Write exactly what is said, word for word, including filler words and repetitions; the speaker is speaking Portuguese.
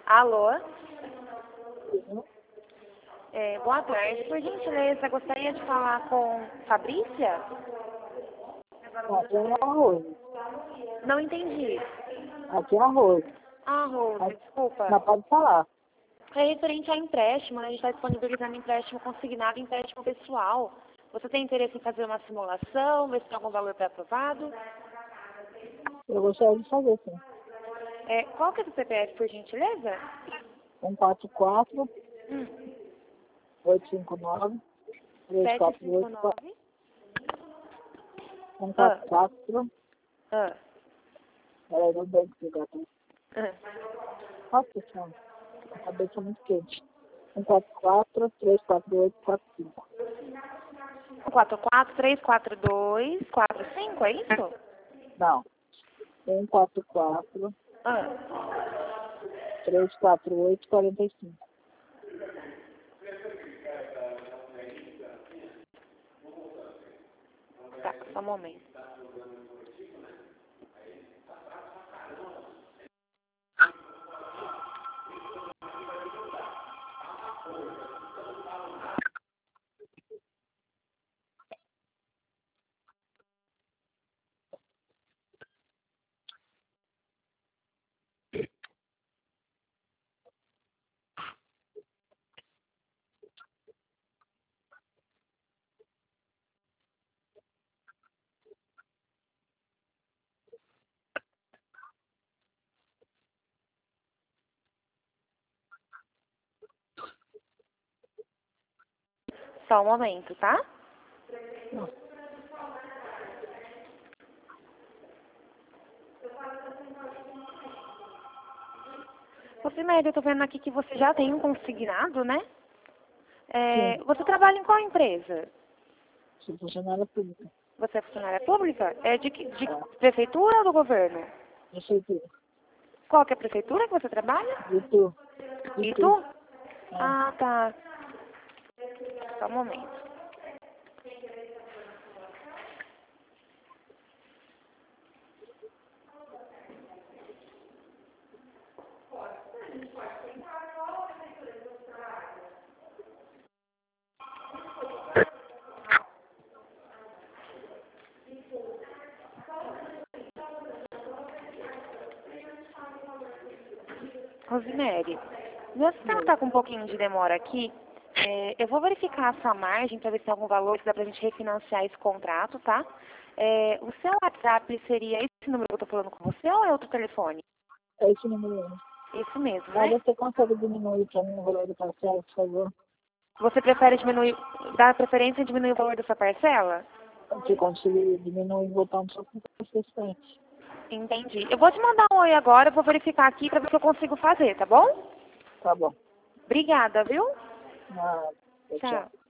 Alô? Uhum. É, boa tarde. Por gentileza, gostaria de falar com Fabrícia? Aqui é arroz. Não entendi. Aqui é arroz. Ah, Rose, Mas desculpa. mas pode falar. É referente a empréstimo, né? A gente está disponibilizando empréstimo consignado e empréstimo pessoal. Você tem interesse em fazer uma simulação, ver se tem algum valor pré-aprovado? Eu gostaria de fazer, sim. É, qual que é o C P F, por gentileza? um quatro quatro, Hum, oito cinco nove, três sete quatro cinco oito, nove. um Ah, quatro quatro. ah, Peraí, não tem que ligar. ah. Nossa senhora, a cabeça é muito quente. um quatro quatro, três quatro oito, quatro cinco. quatro quatro três quatro dois quatro cinco, é isso? Não. um quatro quatro, Ah, três quatro oito, quarenta e cinco. tá, só um momento. Só um momento, tá? Você, Média, eu tô vendo aqui que você já tem um consignado, né? É, Sim, você trabalha em qual empresa? sou funcionária pública. Você é funcionária pública? É de, que- de Tá. prefeitura ou do governo? Prefeitura. Qual que é a prefeitura que você trabalha? E tu? E E tu? tu? É. Ah, tá. Só um momento. Rosemary, meu sistema está com um pouquinho de demora aqui. É, eu vou verificar a sua margem para ver se tem algum valor que dá para a gente refinanciar esse contrato, tá? É, o seu WhatsApp seria esse número que eu estou falando com você ou é outro telefone? É esse número aí. Isso mesmo, Mas né? você consegue diminuir para mim o valor do parcela, por favor? Você prefere diminuir, dar preferência em diminuir o valor da sua parcela? Se conseguir diminuir e voltar um pouco para assistente. Entendi. Eu vou te mandar um oi agora, eu vou verificar aqui para ver o que eu consigo fazer, tá bom? Tá bom. Obrigada, viu? Ah, tchau. Tchau.